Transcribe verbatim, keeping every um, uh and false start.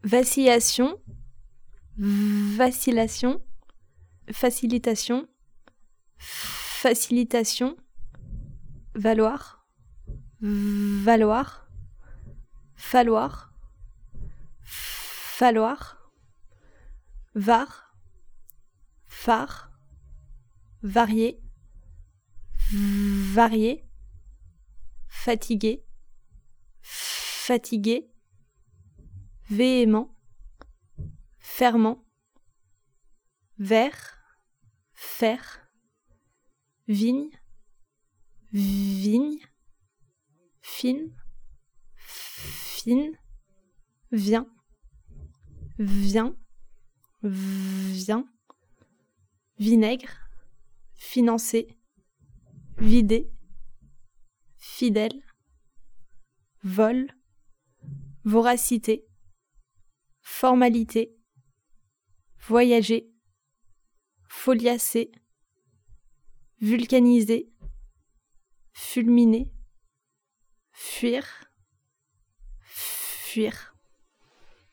vacillation, vacillation, facilitation, facilitation, valoir, valoir, falloir, falloir, var, phare, varier, varier, fatigué, fatigué, véhément, ferment, vert, faire, vigne, vigne, fine, fine, vient, vient, vient, vinaigre, financer, vider, fidèle, vol, voracité, formalité, voyager, foliacer, vulcaniser, fulminer, fuir, fuir.